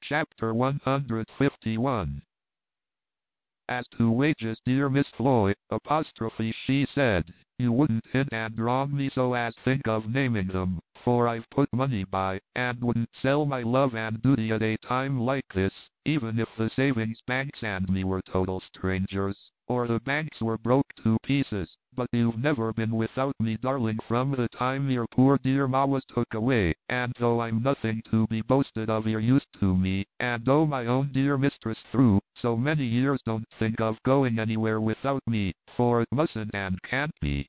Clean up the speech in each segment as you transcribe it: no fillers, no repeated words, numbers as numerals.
Chapter 151. As to wages, dear Miss Floy, she said, you wouldn't hint and wrong me so as think of naming them, for I've put money by, and wouldn't sell my love and duty at a time like this, even if the savings banks and me were total strangers, or the banks were broke to pieces. But you've never been without me, darling, from the time your poor dear ma was took away, and though I'm nothing to be boasted of, you're used to me, and though my own dear mistress through so many years don't think of going anywhere without me, for it mustn't and can't be.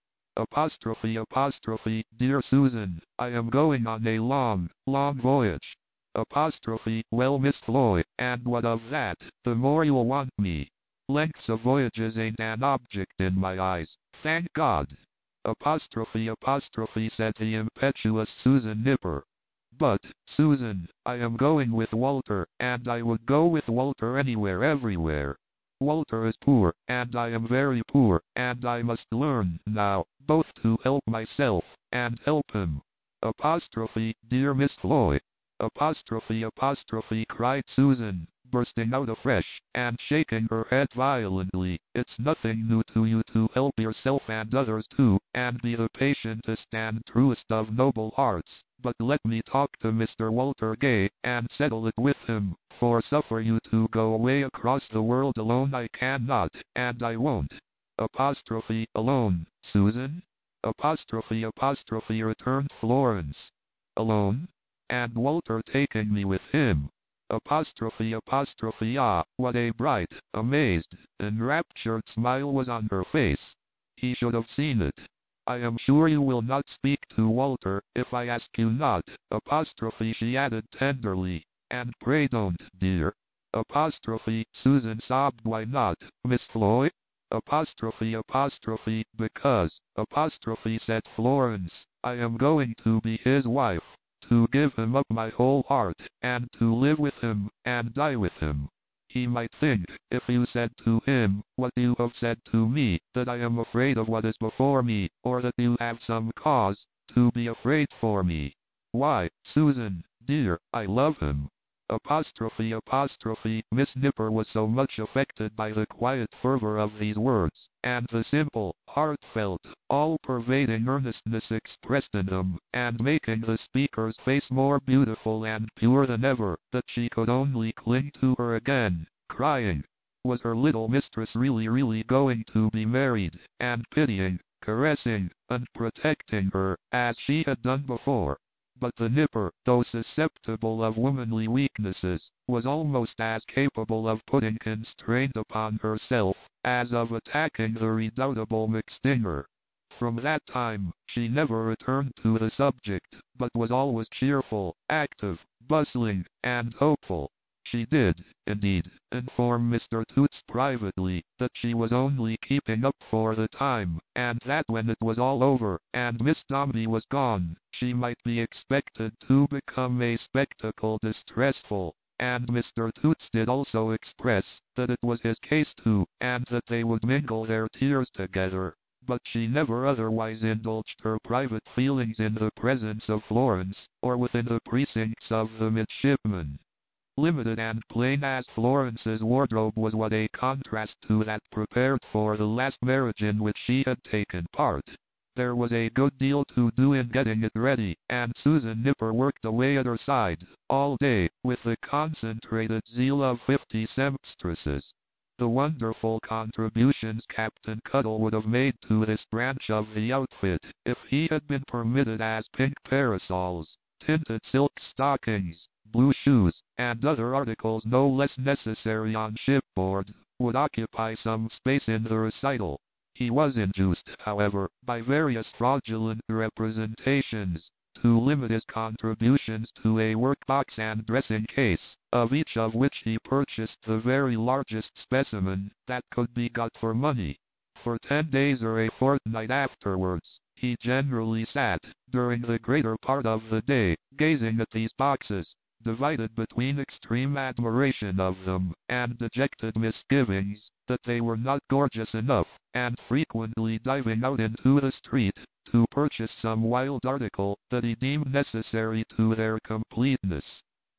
Dear Susan, I am going on a long, long voyage. Well, Miss Floy, and what of that? The more you'll want me. Lengths of voyages ain't an object in my eyes, thank God. Said the impetuous Susan Nipper. But, Susan, I am going with Walter, and I would go with Walter anywhere, everywhere. Walter is poor, and I am very poor, and I must learn now, both to help myself, and help him. Dear Miss Floy. Cried Susan, bursting out afresh, and shaking her head violently. It's nothing new to you to help yourself and others too, and be the patientest and truest of noble hearts. But let me talk to Mr. Walter Gay, and settle it with him, for suffer you to go away across the world alone I cannot, and I won't. Alone, Susan? Returned Florence. Alone? And Walter taking me with him? What a bright, amazed, enraptured smile was on her face. He should have seen it. I am sure you will not speak to Walter, if I ask you not, she added tenderly, and pray don't, dear. Susan sobbed, why not, Miss Floy? Because, said Florence, I am going to be his wife, to give him up my whole heart, and to live with him, and die with him. He might think, if you said to him, what you have said to me, that I am afraid of what is before me, or that you have some cause to be afraid for me. Why, Susan, dear, I love him. Miss Nipper was so much affected by the quiet fervor of these words, and the simple, heartfelt, all-pervading earnestness expressed in them, and making the speaker's face more beautiful and pure than ever, that she could only cling to her again, crying. Was her little mistress really going to be married, and pitying, caressing, and protecting her, as she had done before? But the Nipper, though susceptible of womanly weaknesses, was almost as capable of putting constraint upon herself, as of attacking the redoubtable McStinger. From that time, she never returned to the subject, but was always cheerful, active, bustling, and hopeful. She did, indeed, inform Mr. Toots privately, that she was only keeping up for the time, and that when it was all over, and Miss Dombey was gone, she might be expected to become a spectacle distressful, and Mr. Toots did also express that it was his case too, and that they would mingle their tears together. But she never otherwise indulged her private feelings in the presence of Florence, or within the precincts of the midshipmen. Limited and plain as Florence's wardrobe was, what a contrast to that prepared for the last marriage in which she had taken part. There was a good deal to do in getting it ready, and Susan Nipper worked away at her side, all day, with the concentrated zeal of 50 seamstresses. The wonderful contributions Captain Cuttle would have made to this branch of the outfit, if he had been permitted, as pink parasols, tinted silk stockings, blue shoes, and other articles no less necessary on shipboard, would occupy some space in the recital. He was induced, however, by various fraudulent representations, to limit his contributions to a workbox and dressing case, of each of which he purchased the very largest specimen that could be got for money. For 10 days or a fortnight afterwards, he generally sat, during the greater part of the day, gazing at these boxes, divided between extreme admiration of them, and dejected misgivings that they were not gorgeous enough, and frequently diving out into the street, to purchase some wild article that he deemed necessary to their completeness.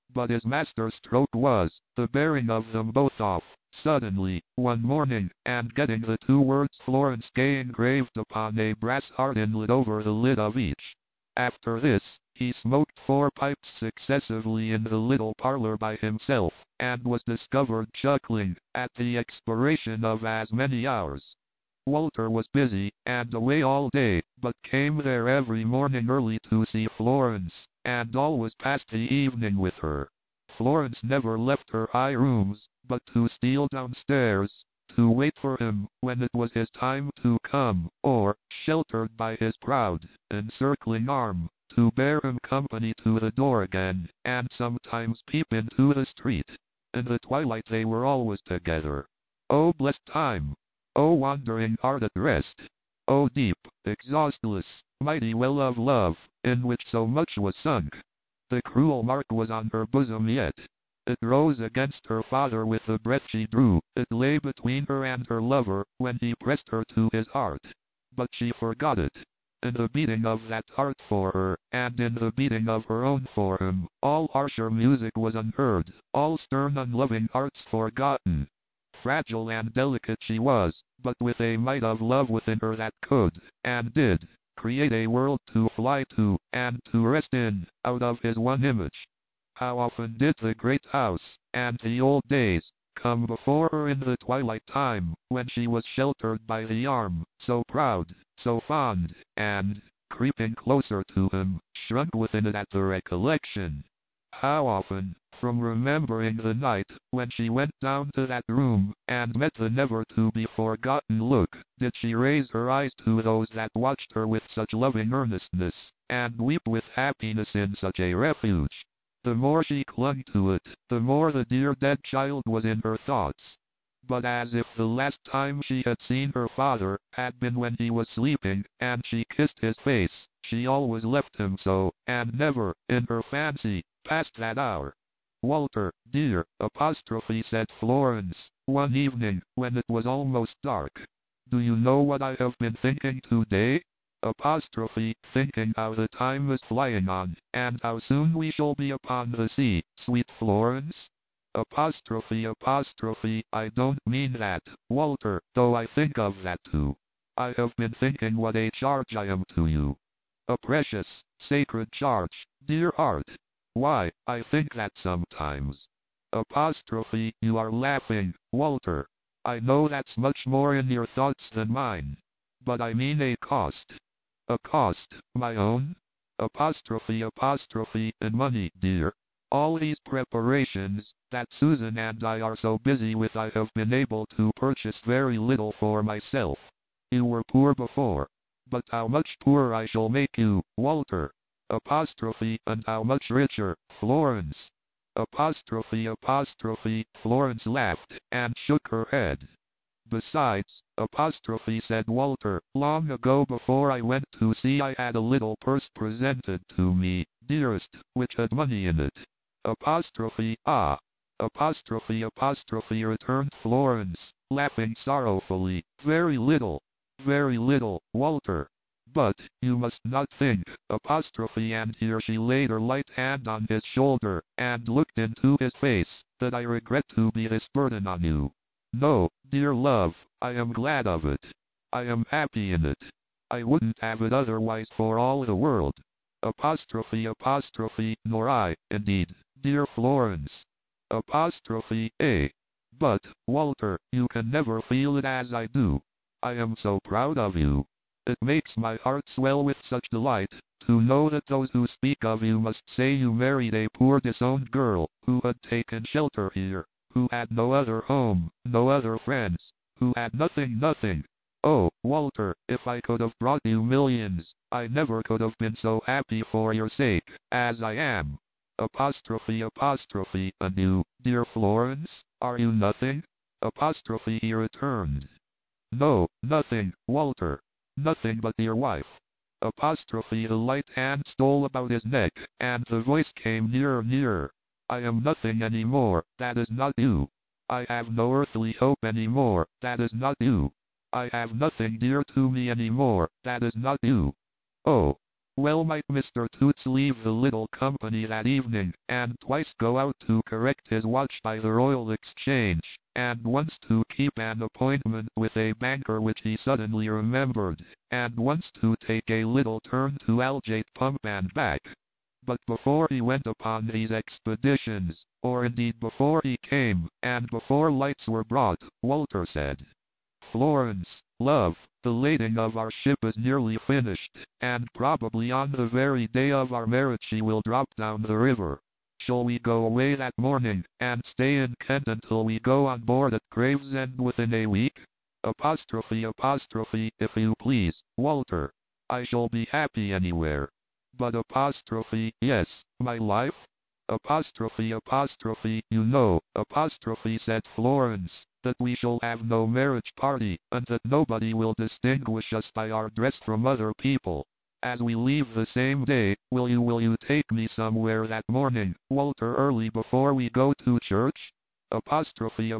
But his master stroke was the bearing of them both off, suddenly, one morning, and getting the two words Florence Gay engraved upon a brass heart inlet over the lid of each. After this, he smoked 4 pipes successively in the little parlor by himself, and was discovered chuckling, at the expiration of as many hours. Walter was busy, and away all day, but came there every morning early to see Florence, and always passed the evening with her. Florence never left her high rooms, but to steal downstairs, to wait for him when it was his time to come, or, sheltered by his proud, encircling arm, to bear him company to the door again, and sometimes peep into the street. In the twilight they were always together. Oh, blessed time! O wandering heart at rest! O deep, exhaustless, mighty well of love, in which so much was sunk! The cruel mark was on her bosom yet. It rose against her father with the breath she drew. It lay between her and her lover, when he pressed her to his heart. But she forgot it. In the beating of that heart for her, and in the beating of her own for him, all harsher music was unheard, all stern unloving hearts forgotten. Fragile and delicate she was, but with a might of love within her that could, and did, create a world to fly to, and to rest in, out of his one image. How often did the great house, and the old days, come before her in the twilight time, when she was sheltered by the arm, so proud, so fond, and, creeping closer to him, shrunk within it at the recollection. How often, from remembering the night, when she went down to that room, and met the never-to-be-forgotten look, did she raise her eyes to those that watched her with such loving earnestness, and weep with happiness in such a refuge. The more she clung to it, the more the dear dead child was in her thoughts. But as if the last time she had seen her father had been when he was sleeping, and she kissed his face, she always left him so, and never, in her fancy, passed that hour. Walter, dear, said Florence, one evening, when it was almost dark. Do you know what I have been thinking today? Thinking how the time is flying on, and how soon we shall be upon the sea, sweet Florence. I don't mean that, Walter, though I think of that too. I have been thinking what a charge I am to you. A precious, sacred charge, dear heart. Why, I think that sometimes. You are laughing, Walter. I know that's much more in your thoughts than mine. But I mean a cost. A cost, my own? In money, dear. All these preparations, that Susan and I are so busy with, I have been able to purchase very little for myself. You were poor before. But how much poorer I shall make you, Walter. And how much richer, Florence. Florence laughed, and shook her head. Besides, said Walter, long ago before I went to sea I had a little purse presented to me, dearest, which had money in it. Returned Florence, laughing sorrowfully, very little, Walter. But, you must not think, and here she laid her light hand on his shoulder, and looked into his face, that I regret to be this burden on you. No, dear love, I am glad of it. I am happy in it. I wouldn't have it otherwise for all the world. Nor I, indeed, dear Florence. But, Walter, you can never feel it as I do. I am so proud of you. It makes my heart swell with such delight, to know that those who speak of you must say you married a poor disowned girl, who had taken shelter here, who had no other home, no other friends, who had nothing. Oh, Walter, if I could have brought you millions, I never could have been so happy for your sake, as I am. And you, dear Florence, are you nothing? He returned. No, nothing, Walter. Nothing but your wife. The light hand stole about his neck, and the voice came nearer. I am nothing any more, that is not you. I have no earthly hope any more, that is not you. I have nothing dear to me any more, that is not you. Oh, Well might Mr. Toots leave the little company that evening, and twice go out to correct his watch by the Royal Exchange, and once to keep an appointment with a banker which he suddenly remembered, and once to take a little turn to Aldgate Pump and back. But before he went upon these expeditions, or indeed before he came, and before lights were brought, Walter said, "Florence, love, the lading of our ship is nearly finished, and probably on the very day of our marriage she will drop down the river. Shall we go away that morning, and stay in Kent until we go on board at Gravesend within a week? Apostrophe, if you please, Walter. I shall be happy anywhere. But apostrophe, yes, my life? Apostrophe, you know, apostrophe, said Florence, that we shall have no marriage party, and that nobody will distinguish us by our dress from other people. As we leave the same day, will you take me somewhere that morning, Walter, early before we go to church? Apostrophe,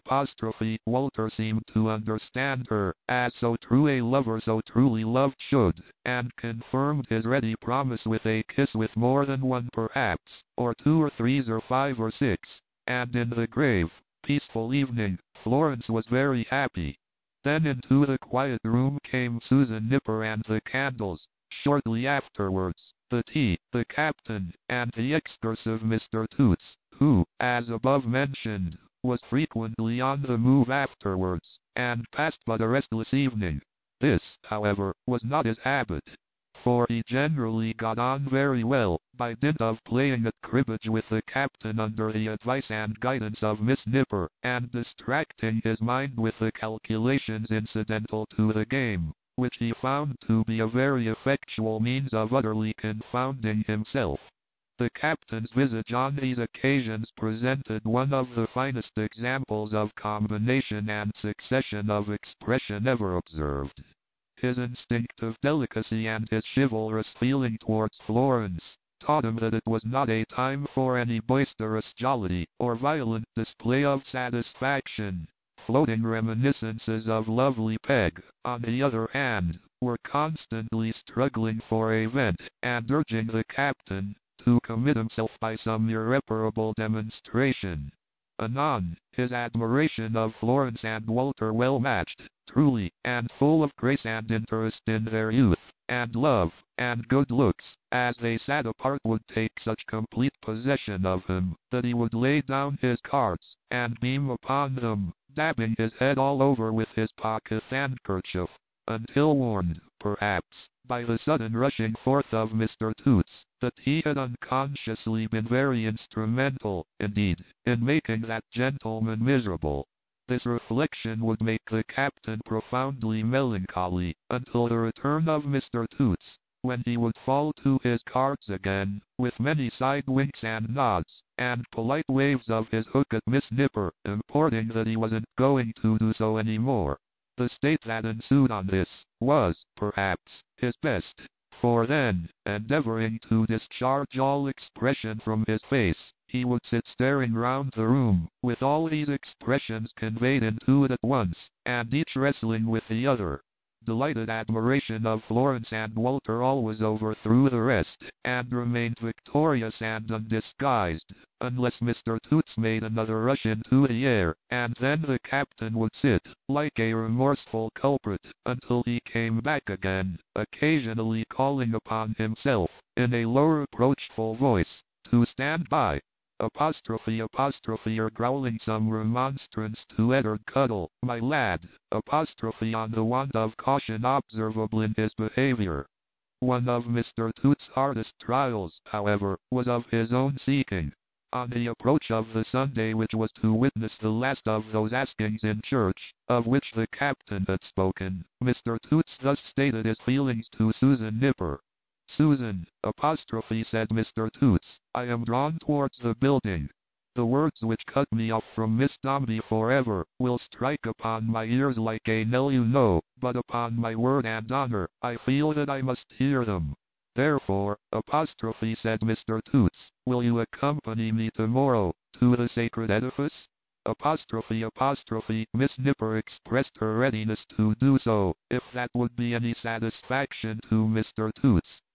Walter seemed to understand her, as so true a lover so truly loved should, and confirmed his ready promise with a kiss, with more than one perhaps, or two or three or five or six, and in the grave, peaceful evening, Florence was very happy. Then into the quiet room came Susan Nipper and the candles. Shortly afterwards, the tea, the captain, and the excursive Mr. Toots, who, as above mentioned, was frequently on the move afterwards, and passed but a restless evening. This, however, was not his habit, for he generally got on very well, by dint of playing at cribbage with the captain under the advice and guidance of Miss Nipper, and distracting his mind with the calculations incidental to the game, which he found to be a very effectual means of utterly confounding himself. The captain's visage on these occasions presented one of the finest examples of combination and succession of expression ever observed. His instinctive delicacy and his chivalrous feeling towards Florence taught him that it was not a time for any boisterous jollity, or violent display of satisfaction. Floating reminiscences of lovely Peg, on the other hand, were constantly struggling for a vent, and urging the captain to commit himself by some irreparable demonstration. Anon, his admiration of Florence and Walter well matched, truly, and full of grace and interest in their youth, and love, and good looks, as they sat apart, would take such complete possession of him, that he would lay down his cards, and beam upon them, dabbing his head all over with his pocket handkerchief, until warned, perhaps, by the sudden rushing forth of Mr. Toots, that he had unconsciously been very instrumental, indeed, in making that gentleman miserable. This reflection would make the captain profoundly melancholy, until the return of Mr. Toots, when he would fall to his cards again, with many side winks and nods, and polite waves of his hook at Miss Nipper, importing that he wasn't going to do so any more. The state that ensued on this, was, perhaps, his best, for then, endeavoring to discharge all expression from his face, he would sit staring round the room, with all these expressions conveyed into it at once, and each wrestling with the other. Delighted admiration of Florence and Walter always overthrew the rest, and remained victorious and undisguised, unless Mr. Toots made another rush into the air, and then the captain would sit, like a remorseful culprit, until he came back again, occasionally calling upon himself, in a low reproachful voice, to stand by. Apostrophe, or growling some remonstrance to Edward Cuddle, my lad, apostrophe on the want of caution observable in his behavior. One of Mr. Toots' hardest trials, however, was of his own seeking. On the approach of the Sunday which was to witness the last of those askings in church, of which the captain had spoken, Mr. Toots thus stated his feelings to Susan Nipper. Susan, apostrophe, said Mr. Toots, I am drawn towards the building. The words which cut me off from Miss Dombey forever, will strike upon my ears like a knell, you know, but upon my word and honor, I feel that I must hear them. Therefore, apostrophe, said Mr. Toots, will you accompany me tomorrow, to the sacred edifice? Apostrophe, Miss Nipper expressed her readiness to do so, if that would be any satisfaction to Mr. Toots,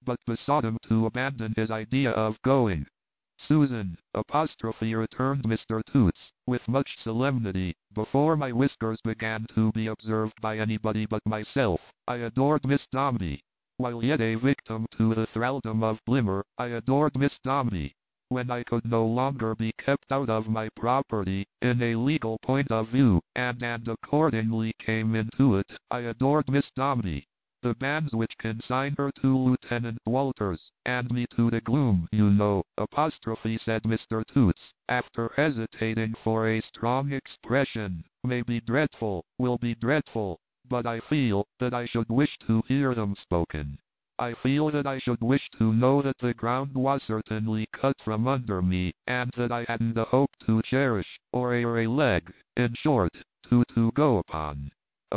but besought him to abandon his idea of going. Susan, returned Mr. Toots, with much solemnity, before my whiskers began to be observed by anybody but myself, I adored Miss Dombey. While yet a victim to the thraldom of Blimmer, I adored Miss Dombey. When I could no longer be kept out of my property, in a legal point of view, and accordingly came into it, I adored Miss Dombey. The banns which consign her to Lieutenant Walters, and me to the gloom, you know, said Mr. Toots, after hesitating for a strong expression, may be dreadful, will be dreadful, but I feel that I should wish to hear them spoken. I feel that I should wish to know that the ground was certainly cut from under me, and that I hadn't a hope to cherish, or a leg, in short, to go upon.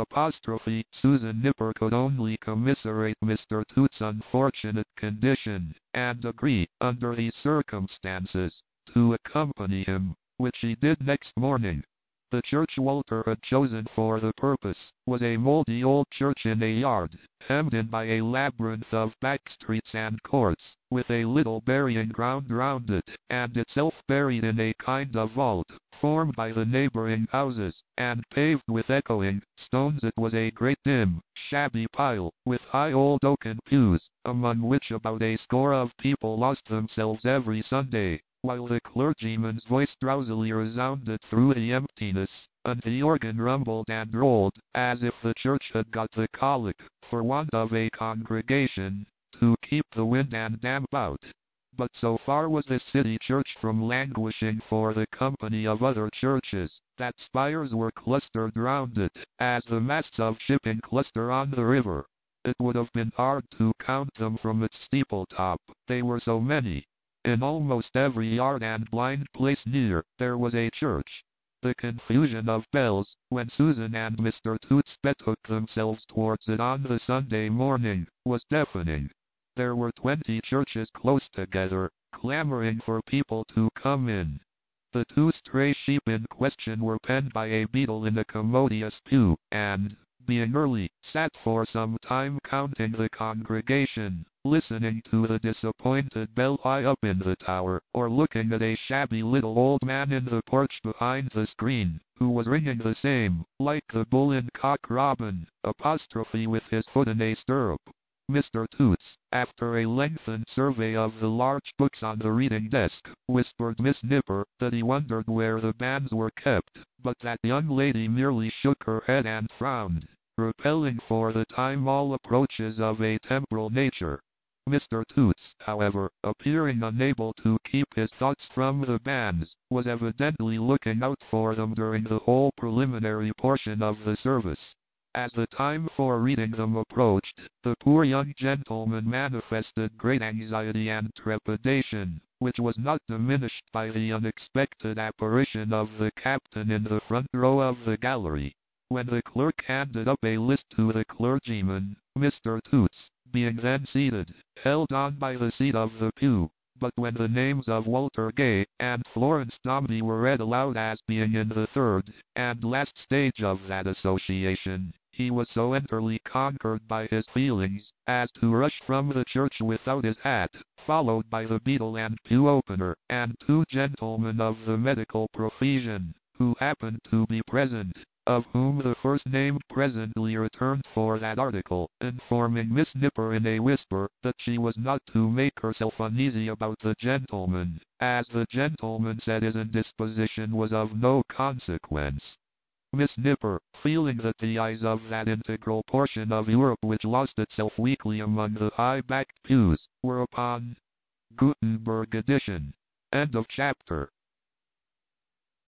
Susan Nipper could only commiserate Mr. Toots' unfortunate condition, and agree, under these circumstances, to accompany him, which she did next morning. The church Walter had chosen for the purpose was a mouldy old church in a yard, hemmed in by a labyrinth of back streets and courts, with a little burying ground round it, and itself buried in a kind of vault, formed by the neighboring houses, and paved with echoing stones. It was a great dim, shabby pile, with high old oaken pews, among which about a score of people lost themselves every Sunday, while the clergyman's voice drowsily resounded through the emptiness, and the organ rumbled and rolled, as if the church had got the colic, for want of a congregation, to keep the wind and damp out. But so far was this city church from languishing for the company of other churches, that spires were clustered round it, as the masts of shipping cluster on the river. It would have been hard to count them from its steeple top, they were so many. In almost every yard and blind place near, there was a church. The confusion of bells, when Susan and Mr. Toots betook themselves towards it on the Sunday morning, was deafening. There were 20 churches close together, clamoring for people to come in. The 2 stray sheep in question were penned by a beadle in a commodious pew, and, being early, sat for some time counting the congregation, listening to the disappointed bell high up in the tower, or looking at a shabby little old man in the porch behind the screen, who was ringing the same, like the bull in Cock Robin, with his foot in a stirrup. Mr. Toots, after a lengthened survey of the large books on the reading desk, whispered Miss Nipper that he wondered where the banns were kept, but that young lady merely shook her head and frowned, repelling for the time all approaches of a temporal nature. Mr. Toots, however, appearing unable to keep his thoughts from the banns, was evidently looking out for them during the whole preliminary portion of the service. As the time for reading them approached, the poor young gentleman manifested great anxiety and trepidation, which was not diminished by the unexpected apparition of the captain in the front row of the gallery. When the clerk handed up a list to the clergyman, Mr. Toots, being then seated, held on by the seat of the pew, but when the names of Walter Gay and Florence Dombey were read aloud as being in the third and last stage of that association, he was so entirely conquered by his feelings as to rush from the church without his hat, followed by the beadle and pew opener, and 2 gentlemen of the medical profession, who happened to be present, of whom the first named presently returned for that article, informing Miss Nipper in a whisper that she was not to make herself uneasy about the gentleman, as the gentleman said his indisposition was of no consequence. Miss Nipper, feeling that the eyes of that integral portion of Europe which lost itself weakly among the high-backed pews, were upon Gutenberg edition. End of chapter.